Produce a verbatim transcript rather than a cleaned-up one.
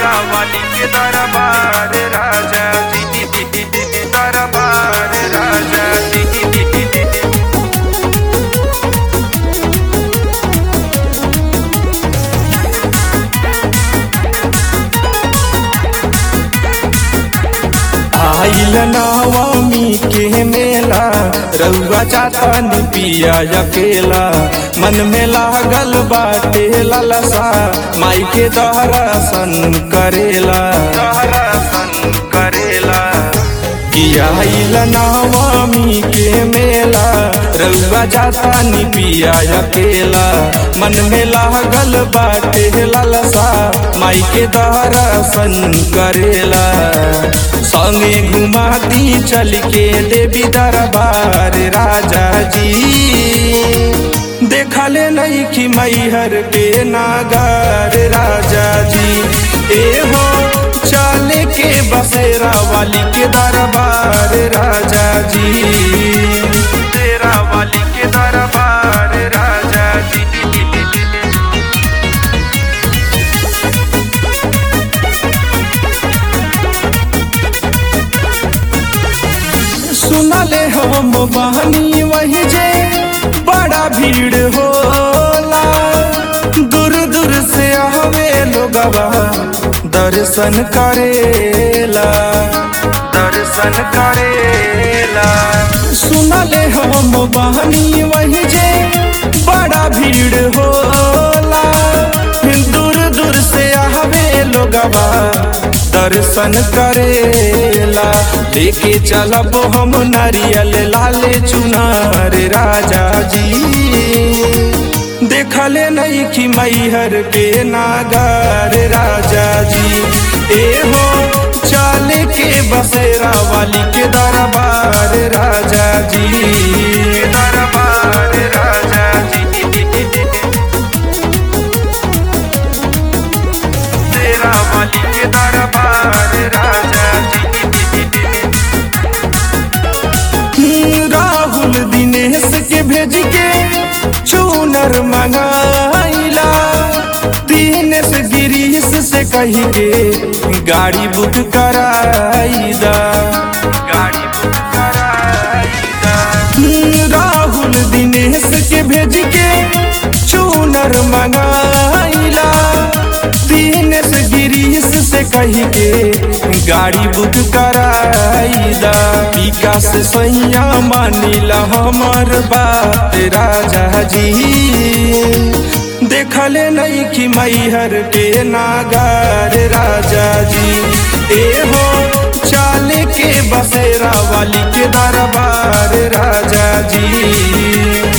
बसेरा वाली के दरबार राजा जी, दरबार राजा जी। आइल नवमी के मेला रउआ जाता नि पिया अकेला, मन में लागल बाटे ललसा माई के दर्शन करेला दर्शन करेला। आइल नवमी के मेला रउआ जाता नि पिया अकेला, मन में लागल बाटे ललसा माई के दर्शन करेला। संगे घुमाती चल के देवी दरबार राजा जी, देखले नहीं कि मैहर के नागार राजा जी। ए हो चल के बसेरा वाली के दरबार राजा जी, बसेरा वाली के दरबार राजा जी। सुनले हम बहनी वही जे बड़ा भीड़ होला, दूर दूर से आवे लोगवा दर्शन करेला दर्शन करेला। सुनले हम बहनी वही जे बड़ा भीड़ होला, दूर दूर से आवे लोगवा दर्शन करेला। लेके चलब हम नारियल लाले चुनार राजा जी, देखले नहीं कि मैहर के नागार राजा जी। ए हो चल के बसेरा वाली के दरबार राजा जी, दरबार राजा जी। बसेरा वाली के दरबार राजा जी। राहुल दिनेश के भेज के चूनर मंगाइला, दिनेश गिरीश से कही के गाड़ी बुक कराईदा, गाड़ी बुक कराईदा। राहुल दिनेश के भेज के चूनर मंगाइला, दिनेश गिरीश से कही के गाड़ी बुक कराईदा। विकास सैया मानिला हमर बात राजा जी, देखले नहीं कि मैहर के नागार राजा जी। ए हो चल के बसेरा वाली के दरबार राजा जी।